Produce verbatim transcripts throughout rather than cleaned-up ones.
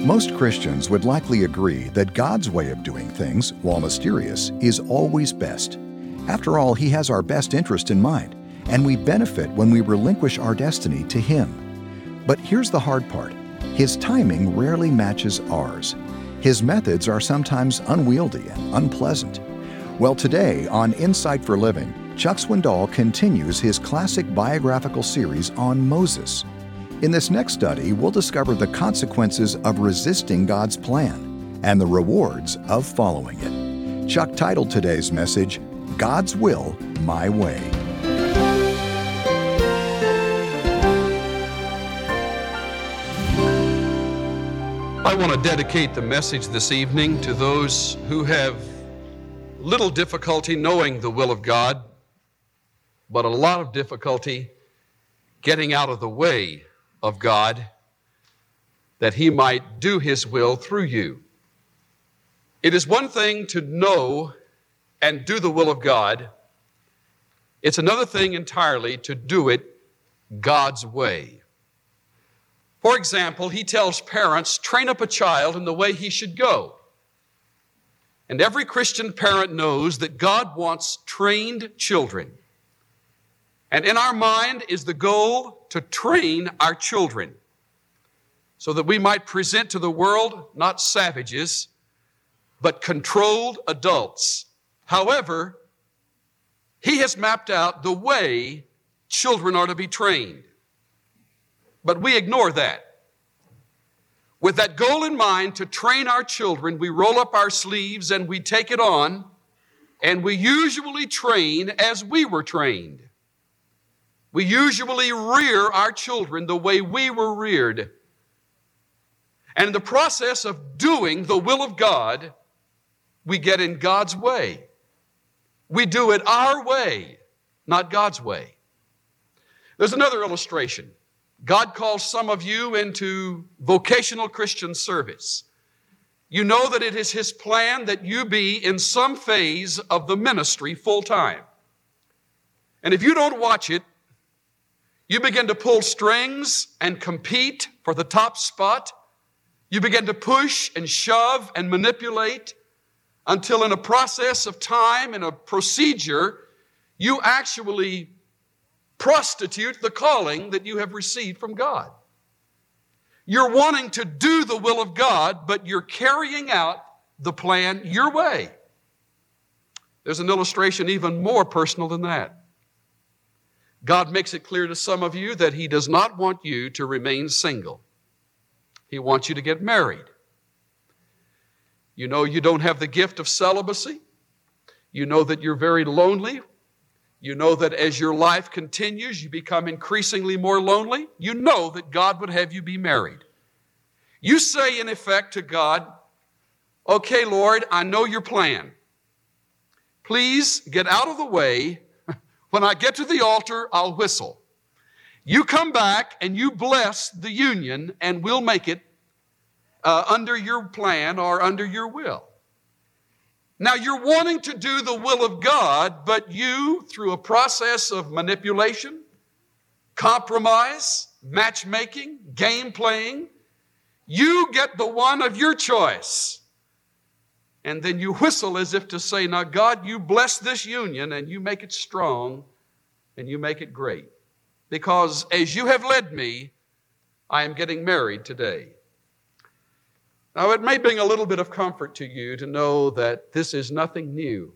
Most Christians would likely agree that God's way of doing things, while mysterious, is always best. After all, He has our best interest in mind, and we benefit when we relinquish our destiny to Him. But here's the hard part. His timing rarely matches ours. His methods are sometimes unwieldy and unpleasant. Well, today on Insight for Living, Chuck Swindoll continues his classic biographical series on Moses. In this next study, we'll discover the consequences of resisting God's plan and the rewards of following it. Chuck titled today's message, God's Will, My Way. I want to dedicate the message this evening to those who have little difficulty knowing the will of God, but a lot of difficulty getting out of the way of God that He might do His will through you. It is one thing to know and do the will of God. It's another thing entirely to do it God's way. For example, He tells parents, train up a child in the way he should go. And every Christian parent knows that God wants trained children. And in our mind is the goal to train our children so that we might present to the world not savages, but controlled adults. However, He has mapped out the way children are to be trained. But we ignore that. With that goal in mind to train our children, we roll up our sleeves and we take it on, and we usually train as we were trained. We usually rear our children the way we were reared. And in the process of doing the will of God, we get in God's way. We do it our way, not God's way. There's another illustration. God calls some of you into vocational Christian service. You know that it is His plan that you be in some phase of the ministry full time. And if you don't watch it, you begin to pull strings and compete for the top spot. You begin to push and shove and manipulate until in a process of time, in a procedure, you actually prostitute the calling that you have received from God. You're wanting to do the will of God, but you're carrying out the plan your way. There's an illustration even more personal than that. God makes it clear to some of you that He does not want you to remain single. He wants you to get married. You know you don't have the gift of celibacy. You know that you're very lonely. You know that as your life continues, you become increasingly more lonely. You know that God would have you be married. You say, in effect, to God, okay, Lord, I know your plan. Please get out of the way. When I get to the altar, I'll whistle. You come back and you bless the union, and we'll make it uh, under your plan or under your will. Now, you're wanting to do the will of God, but you, through a process of manipulation, compromise, matchmaking, game playing, you get the one of your choice. And then you whistle as if to say, now, God, you bless this union and you make it strong and you make it great. Because as you have led me, I am getting married today. Now, it may bring a little bit of comfort to you to know that this is nothing new.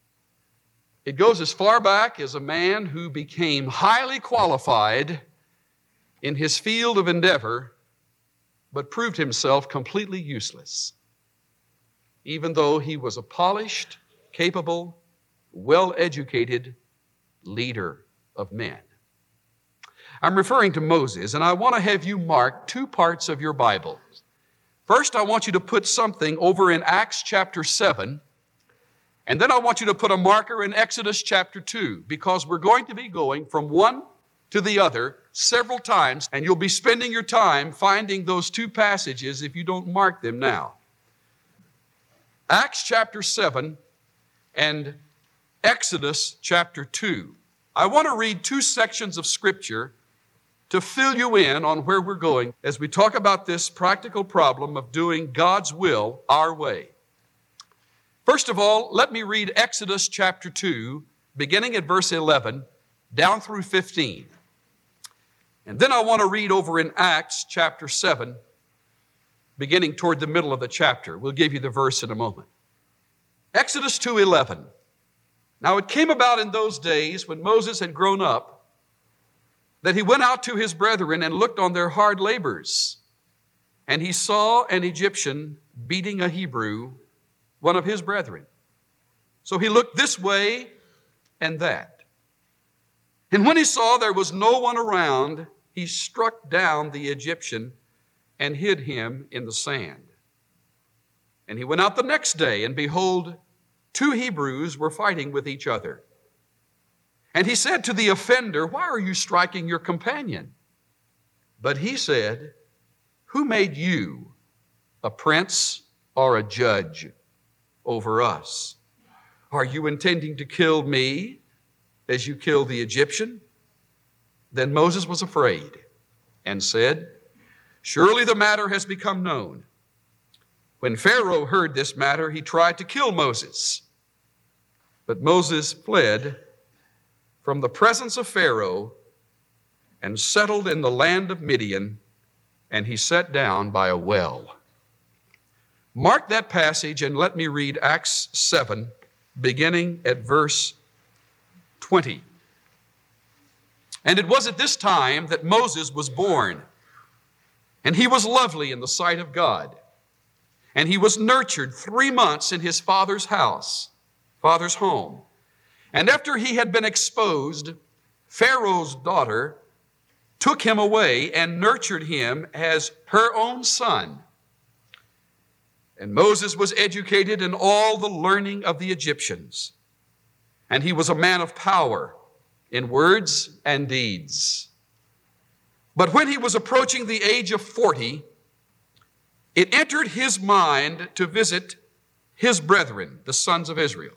It goes as far back as a man who became highly qualified in his field of endeavor, but proved himself completely useless, even though he was a polished, capable, well-educated leader of men. I'm referring to Moses, and I want to have you mark two parts of your Bible. First, I want you to put something over in Acts chapter seven, and then I want you to put a marker in Exodus chapter two, because we're going to be going from one to the other several times, and you'll be spending your time finding those two passages if you don't mark them now. Acts chapter seven and Exodus chapter two. I want to read two sections of Scripture to fill you in on where we're going as we talk about this practical problem of doing God's will our way. First of all, let me read Exodus chapter two, beginning at verse eleven, down through fifteen. And then I want to read over in Acts chapter seven, beginning toward the middle of the chapter. We'll give you the verse in a moment. Exodus two eleven. Now it came about in those days when Moses had grown up that he went out to his brethren and looked on their hard labors. And he saw an Egyptian beating a Hebrew, one of his brethren. So he looked this way and that. And when he saw there was no one around, he struck down the Egyptian and hid him in the sand. And he went out the next day, and behold, two Hebrews were fighting with each other. And he said to the offender, "Why are you striking your companion?" But he said, "Who made you a prince or a judge over us? Are you intending to kill me as you killed the Egyptian?" Then Moses was afraid and said, "Surely the matter has become known." When Pharaoh heard this matter, he tried to kill Moses. But Moses fled from the presence of Pharaoh and settled in the land of Midian, and he sat down by a well. Mark that passage and let me read Acts seven, beginning at verse twenty. And it was at this time that Moses was born, and he was lovely in the sight of God. And he was nurtured three months in his father's house, father's home. And after he had been exposed, Pharaoh's daughter took him away and nurtured him as her own son. And Moses was educated in all the learning of the Egyptians. And he was a man of power in words and deeds. But when he was approaching the age of forty, it entered his mind to visit his brethren, the sons of Israel.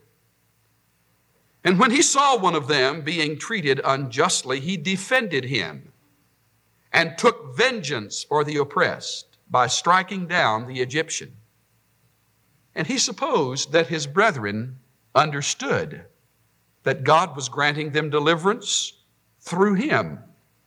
And when he saw one of them being treated unjustly, he defended him and took vengeance for the oppressed by striking down the Egyptian. And he supposed that his brethren understood that God was granting them deliverance through him,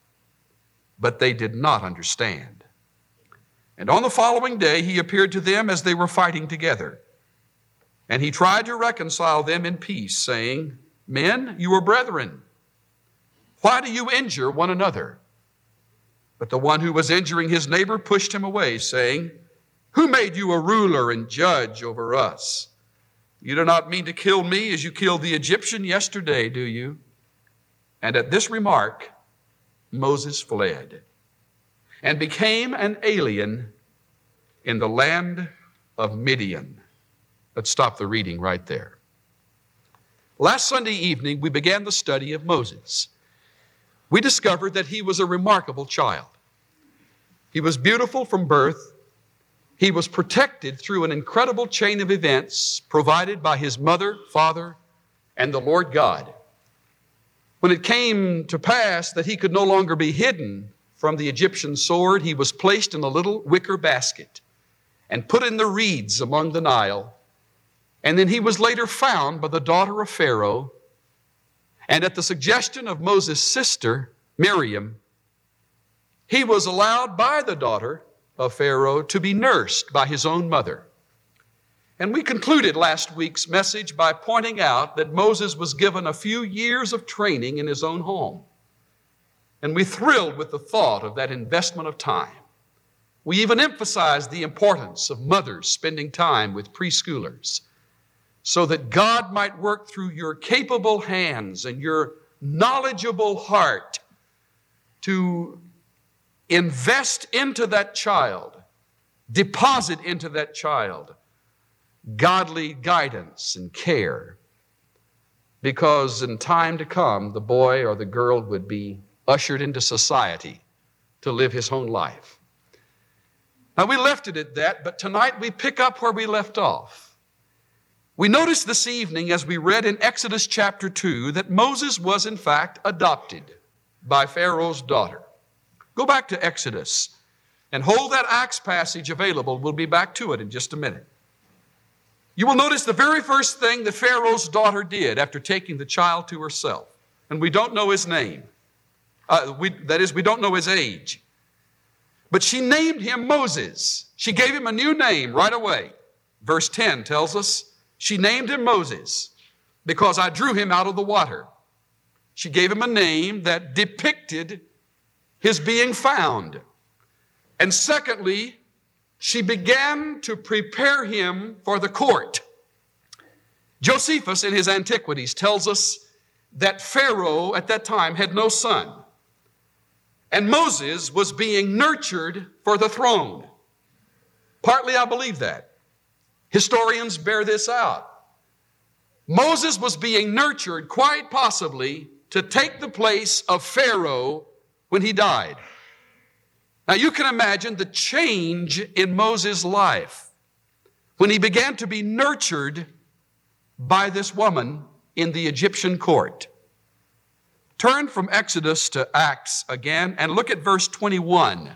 but they did not understand. And on the following day, he appeared to them as they were fighting together. And he tried to reconcile them in peace, saying, "Men, you are brethren. Why do you injure one another?" But the one who was injuring his neighbor pushed him away, saying, "Who made you a ruler and judge over us? You do not mean to kill me as you killed the Egyptian yesterday, do you?" And at this remark, Moses fled and became an alien in the land of Midian. Let's stop the reading right there. Last Sunday evening, we began the study of Moses. We discovered that he was a remarkable child. He was beautiful from birth. He was protected through an incredible chain of events provided by his mother, father, and the Lord God. When it came to pass that he could no longer be hidden from the Egyptian sword, he was placed in a little wicker basket and put in the reeds among the Nile. And then he was later found by the daughter of Pharaoh. And at the suggestion of Moses' sister, Miriam, he was allowed by the daughter of Pharaoh to be nursed by his own mother. And we concluded last week's message by pointing out that Moses was given a few years of training in his own home. And we thrilled with the thought of that investment of time. We even emphasized the importance of mothers spending time with preschoolers so that God might work through your capable hands and your knowledgeable heart to invest into that child, deposit into that child godly guidance and care, because in time to come, the boy or the girl would be ushered into society to live his own life. Now, we left it at that, but tonight we pick up where we left off. We noticed this evening, as we read in Exodus chapter two, that Moses was in fact adopted by Pharaoh's daughter. Go back to Exodus and hold that Acts passage available. We'll be back to it in just a minute. You will notice the very first thing that Pharaoh's daughter did after taking the child to herself, and we don't know his name. Uh, we, that is, we don't know his age. But she named him Moses. She gave him a new name right away. Verse ten tells us, she named him Moses because I drew him out of the water. She gave him a name that depicted his being found. And secondly, she began to prepare him for the court. Josephus, in his Antiquities, tells us that Pharaoh at that time had no son, and Moses was being nurtured for the throne. Partly I believe that. Historians bear this out. Moses was being nurtured, quite possibly, to take the place of Pharaoh when he died. Now you can imagine the change in Moses' life when he began to be nurtured by this woman in the Egyptian court. Turn from Exodus to Acts again and look at verse twenty-one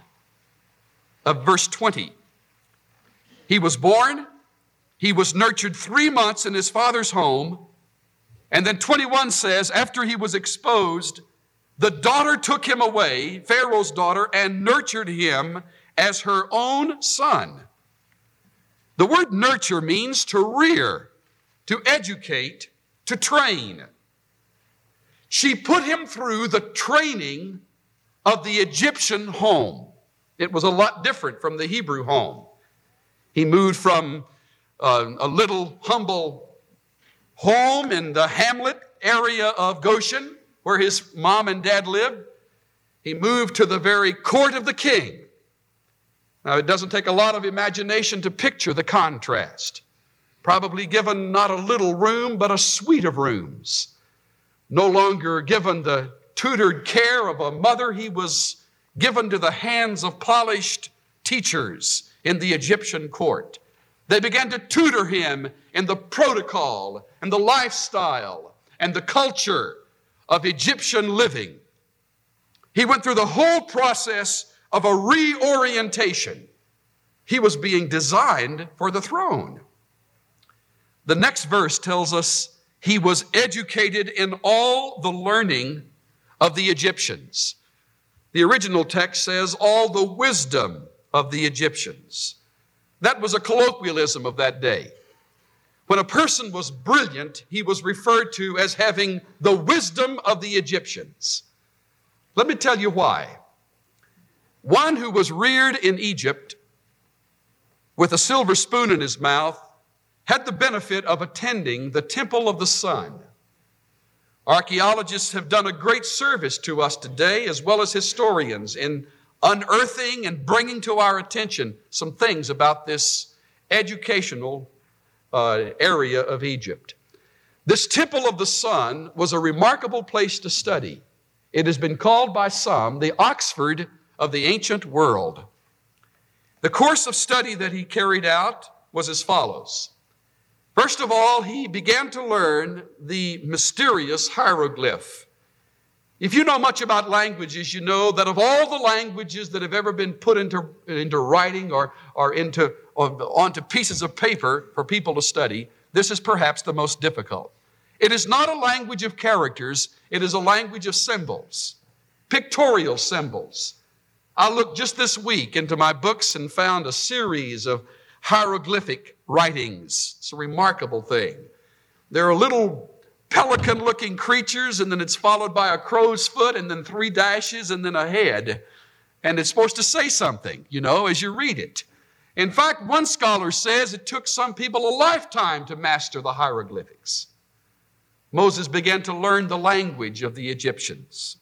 of verse twenty. He was born, he was nurtured three months in his father's home, and then twenty-one says, after he was exposed, the daughter took him away, Pharaoh's daughter, and nurtured him as her own son. The word nurture means to rear, to educate, to train. She put him through the training of the Egyptian home. It was a lot different from the Hebrew home. He moved from uh, a little humble home in the hamlet area of Goshen, where his mom and dad lived. He moved to the very court of the king. Now, it doesn't take a lot of imagination to picture the contrast. Probably given not a little room, but a suite of rooms. No longer given the tutored care of a mother, he was given to the hands of polished teachers in the Egyptian court. They began to tutor him in the protocol and the lifestyle and the culture of Egyptian living. He went through the whole process of a reorientation. He was being designed for the throne. The next verse tells us he was educated in all the learning of the Egyptians. The original text says all the wisdom of the Egyptians. That was a colloquialism of that day. When a person was brilliant, he was referred to as having the wisdom of the Egyptians. Let me tell you why. One who was reared in Egypt with a silver spoon in his mouth had the benefit of attending the Temple of the Sun. Archaeologists have done a great service to us today, as well as historians, in unearthing and bringing to our attention some things about this educational uh, area of Egypt. This Temple of the Sun was a remarkable place to study. It has been called by some the Oxford of the ancient world. The course of study that he carried out was as follows. First of all, he began to learn the mysterious hieroglyph. If you know much about languages, you know that of all the languages that have ever been put into, into writing or, or, into, or onto pieces of paper for people to study, this is perhaps the most difficult. It is not a language of characters, it is a language of symbols, pictorial symbols. I looked just this week into my books and found a series of hieroglyphic writings. It's a remarkable thing. There are little pelican-looking creatures, and then it's followed by a crow's foot, and then three dashes, and then a head. And it's supposed to say something, you know, as you read it. In fact, one scholar says it took some people a lifetime to master the hieroglyphics. Moses began to learn the language of the Egyptians.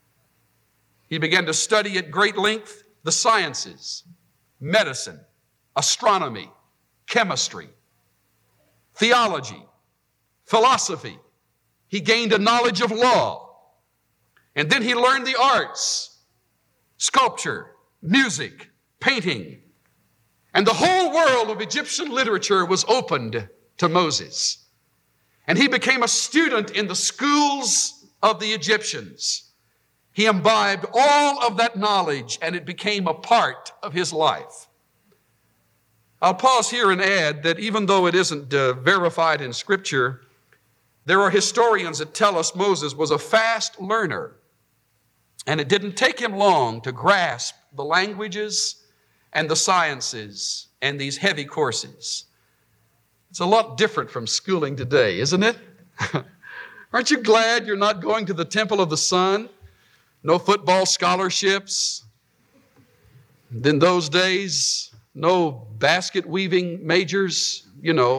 He began to study at great length the sciences, medicine, astronomy, chemistry, theology, philosophy. He gained a knowledge of law. And then he learned the arts, sculpture, music, painting. And the whole world of Egyptian literature was opened to Moses. And he became a student in the schools of the Egyptians. He imbibed all of that knowledge, and it became a part of his life. I'll pause here and add that even though it isn't uh, verified in Scripture, there are historians that tell us Moses was a fast learner, and it didn't take him long to grasp the languages and the sciences and these heavy courses. It's a lot different from schooling today, isn't it? Aren't you glad you're not going to the Temple of the Sun? No football scholarships. And in those days, no basket weaving majors, you know.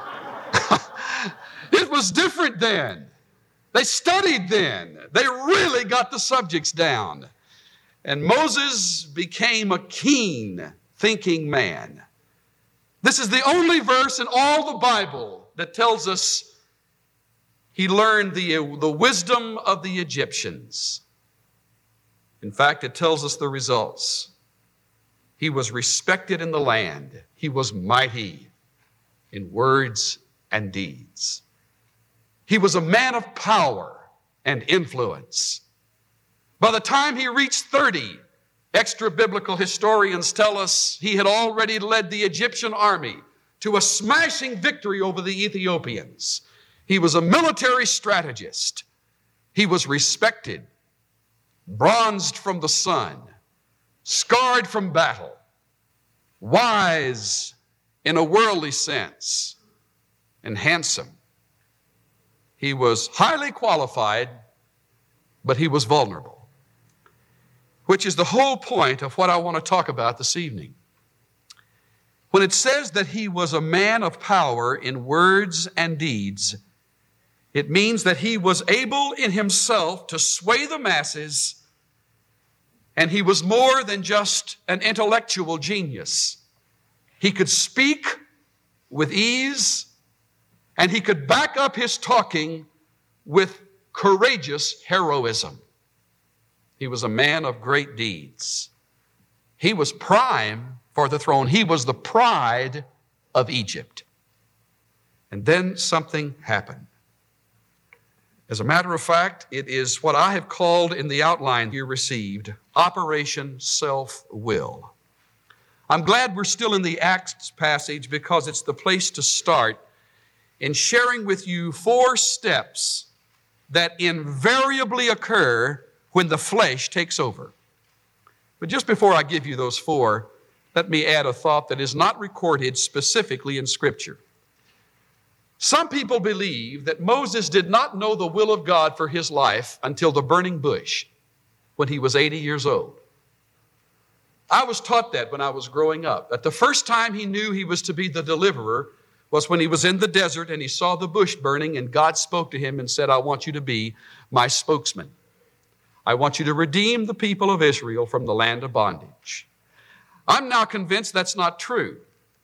It was different then. They studied then. They really got the subjects down. And Moses became a keen thinking man. This is the only verse in all the Bible that tells us he learned the, the wisdom of the Egyptians. In fact, it tells us the results. He was respected in the land. He was mighty in words and deeds. He was a man of power and influence. By the time he reached thirty, extra-biblical historians tell us he had already led the Egyptian army to a smashing victory over the Ethiopians. He was a military strategist. He was respected, bronzed from the sun, scarred from battle, wise in a worldly sense, and handsome. He was highly qualified, but he was vulnerable, which is the whole point of what I want to talk about this evening. When it says that he was a man of power in words and deeds, it means that he was able in himself to sway the masses, and he was more than just an intellectual genius. He could speak with ease, and he could back up his talking with courageous heroism. He was a man of great deeds. He was prime for the throne. He was the pride of Egypt. And then something happened. As a matter of fact, it is what I have called in the outline you received, Operation Self-Will. I'm glad we're still in the Acts passage because it's the place to start in sharing with you four steps that invariably occur when the flesh takes over. But just before I give you those four, let me add a thought that is not recorded specifically in Scripture. Some people believe that Moses did not know the will of God for his life until the burning bush when he was eighty years old. I was taught that when I was growing up, that the first time he knew he was to be the deliverer was when he was in the desert and he saw the bush burning, and God spoke to him and said, I want you to be my spokesman. I want you to redeem the people of Israel from the land of bondage. I'm now convinced that's not true.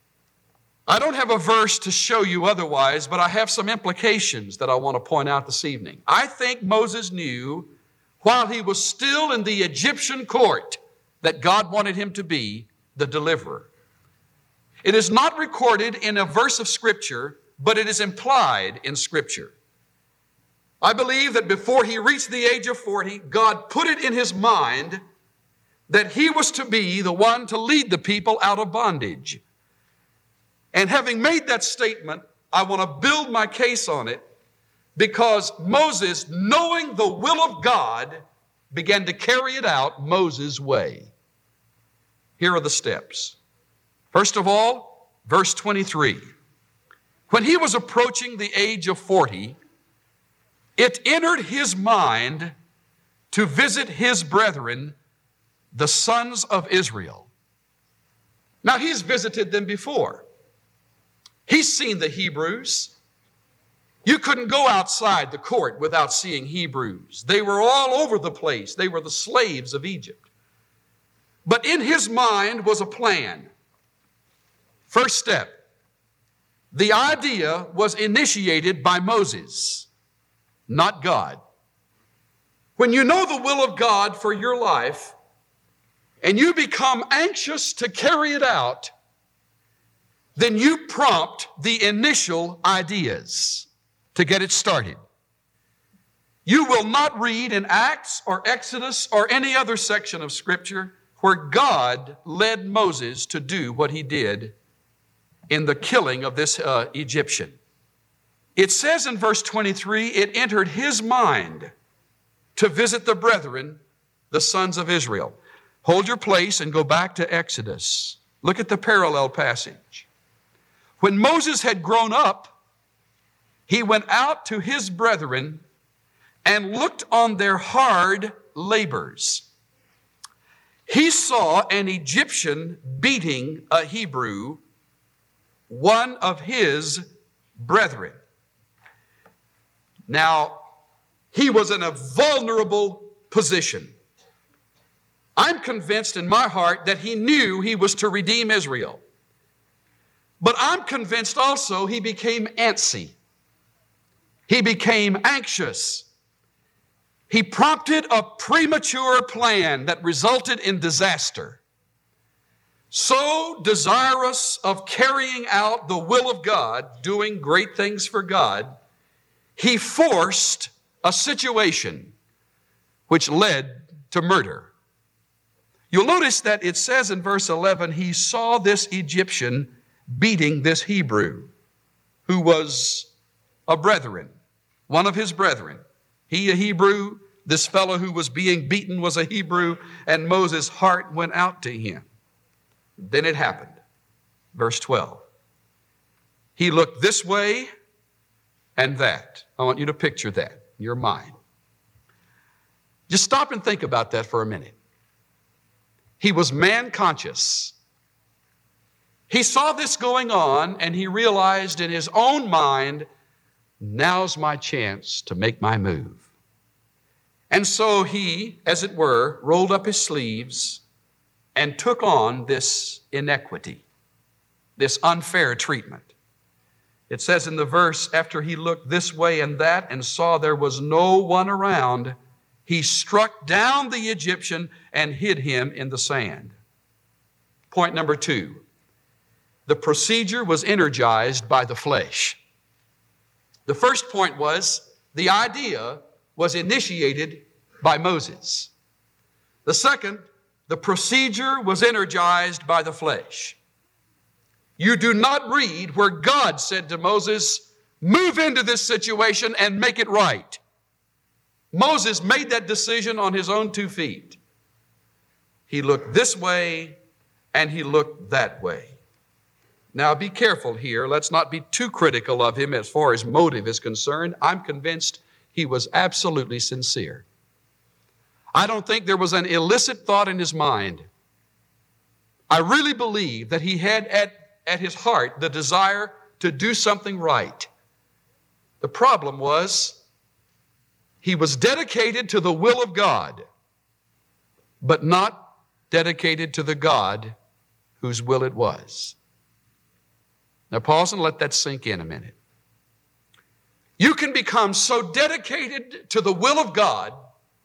I don't have a verse to show you otherwise, but I have some implications that I want to point out this evening. I think Moses knew while he was still in the Egyptian court that God wanted him to be the deliverer. It is not recorded in a verse of Scripture, but it is implied in Scripture. I believe that before he reached the age of forty, God put it in his mind that he was to be the one to lead the people out of bondage. And having made that statement, I want to build my case on it because Moses, knowing the will of God, began to carry it out Moses' way. Here are the steps. First of all, verse twenty-three. When he was approaching the age of forty, it entered his mind to visit his brethren, the sons of Israel. Now, he's visited them before. He's seen the Hebrews. You couldn't go outside the court without seeing Hebrews. They were all over the place. They were the slaves of Egypt. But in his mind was a plan. First step, the idea was initiated by Moses, not God. When you know the will of God for your life and you become anxious to carry it out, then you prompt the initial ideas to get it started. You will not read in Acts or Exodus or any other section of Scripture where God led Moses to do what he did in the killing of this uh, Egyptian. It says in verse twenty-three, it entered his mind to visit the brethren, the sons of Israel. Hold your place and go back to Exodus. Look at the parallel passage. When Moses had grown up, he went out to his brethren and looked on their hard labors. He saw an Egyptian beating a Hebrew, one of his brethren. Now, he was in a vulnerable position. I'm convinced in my heart that he knew he was to redeem Israel. But I'm convinced also he became antsy. He became anxious. He prompted a premature plan that resulted in disaster. So desirous of carrying out the will of God, doing great things for God, he forced a situation which led to murder. You'll notice that it says in verse eleven, he saw this Egyptian beating this Hebrew, who was a brethren, one of his brethren. He a Hebrew, this fellow who was being beaten was a Hebrew, and Moses' heart went out to him. Then it happened. Verse twelve. He looked this way and that. I want you to picture that in your mind. Just stop and think about that for a minute. He was man-conscious. He saw this going on, and he realized in his own mind, now's my chance to make my move. And so he, as it were, rolled up his sleeves and took on this inequity, this unfair treatment. It says in the verse, after he looked this way and that and saw there was no one around, he struck down the Egyptian and hid him in the sand. Point number two, the procedure was energized by the flesh. The first point was the idea was initiated by Moses. The second, the procedure was energized by the flesh. You do not read where God said to Moses, move into this situation and make it right. Moses made that decision on his own two feet. He looked this way and he looked that way. Now be careful here. Let's not be too critical of him as far as motive is concerned. I'm convinced he was absolutely sincere. I don't think there was an illicit thought in his mind. I really believe that he had at, at his heart the desire to do something right. The problem was he was dedicated to the will of God, but not dedicated to the God whose will it was. Now pause and let that sink in a minute. You can become so dedicated to the will of God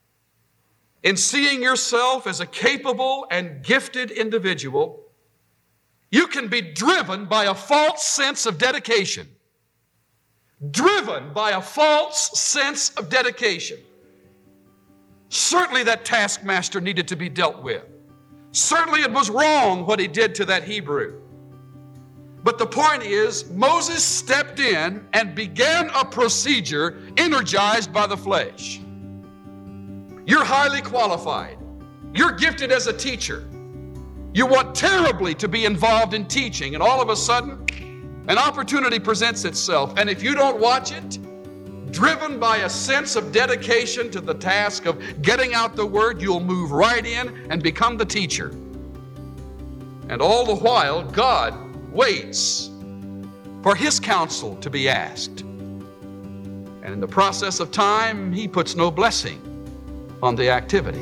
in seeing yourself as a capable and gifted individual, you can be driven by a false sense of dedication. Driven by a false sense of dedication. Certainly that taskmaster needed to be dealt with. Certainly it was wrong what he did to that Hebrew. But the point is, Moses stepped in and began a procedure energized by the flesh. You're highly qualified. You're gifted as a teacher. You want terribly to be involved in teaching, and all of a sudden, an opportunity presents itself. And if you don't watch it, driven by a sense of dedication to the task of getting out the word, you'll move right in and become the teacher. And all the while, God waits for his counsel to be asked. And in the process of time, he puts no blessing on the activity.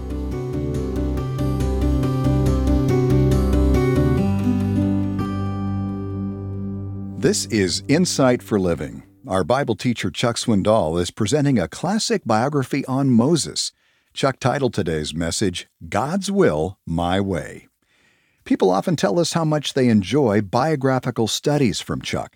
This is Insight for Living. Our Bible teacher Chuck Swindoll is presenting a classic biography on Moses. Chuck titled today's message, God's Will, My Way. People often tell us how much they enjoy biographical studies from Chuck.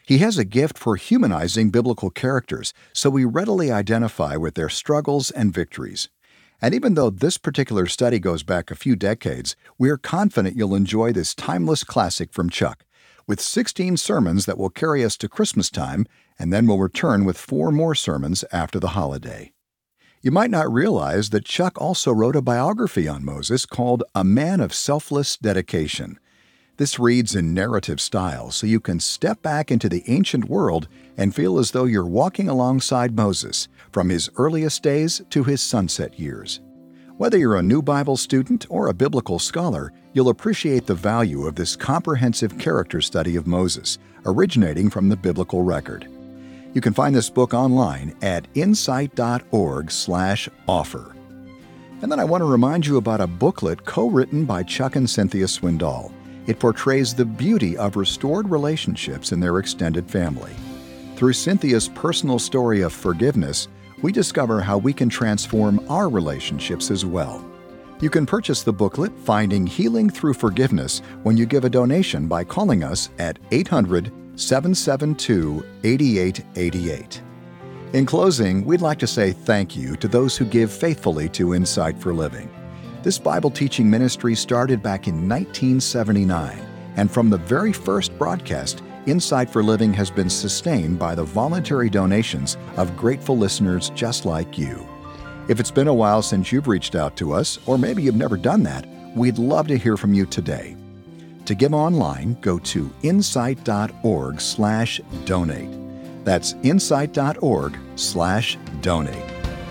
He has a gift for humanizing biblical characters, so we readily identify with their struggles and victories. And even though this particular study goes back a few decades, we're confident you'll enjoy this timeless classic from Chuck, with sixteen sermons that will carry us to Christmas time, and then we'll return with four more sermons after the holiday. You might not realize that Chuck also wrote a biography on Moses called A Man of Selfless Dedication. This reads in narrative style, so you can step back into the ancient world and feel as though you're walking alongside Moses, from his earliest days to his sunset years. Whether you're a new Bible student or a biblical scholar, you'll appreciate the value of this comprehensive character study of Moses, originating from the biblical record. You can find this book online at insight dot org slash offer. And then I want to remind you about a booklet co-written by Chuck and Cynthia Swindoll. It portrays the beauty of restored relationships in their extended family. Through Cynthia's personal story of forgiveness, we discover how we can transform our relationships as well. You can purchase the booklet, Finding Healing Through Forgiveness, when you give a donation by calling us at eight hundred, seven seven two, eight eight eight eight. In closing, we'd like to say thank you to those who give faithfully to Insight for Living. This Bible teaching ministry started back in nineteen seventy-nine, and from the very first broadcast, Insight for Living has been sustained by the voluntary donations of grateful listeners just like you. If it's been a while since you've reached out to us, or maybe you've never done that, we'd love to hear from you today. To give online, go to insight dot org slash donate. That's insight dot org slash donate.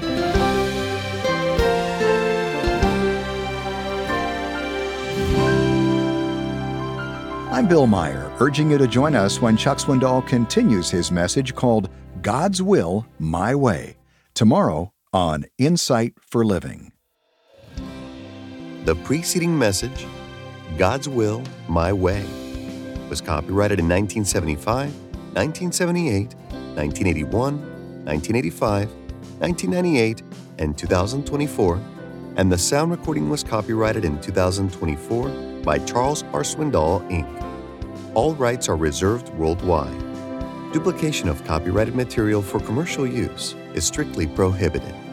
I'm Bill Meyer, urging you to join us when Chuck Swindoll continues his message called God's Will, My Way, tomorrow on Insight for Living. The preceding message, God's Will, My Way, was copyrighted in nineteen seventy-five, nineteen seventy-eight, nineteen eighty-one, nineteen eighty-five, nineteen ninety-eight, and two thousand twenty-four, and the sound recording was copyrighted in two thousand twenty-four by Charles R. Swindoll, Incorporated. All rights are reserved worldwide. Duplication of copyrighted material for commercial use is strictly prohibited.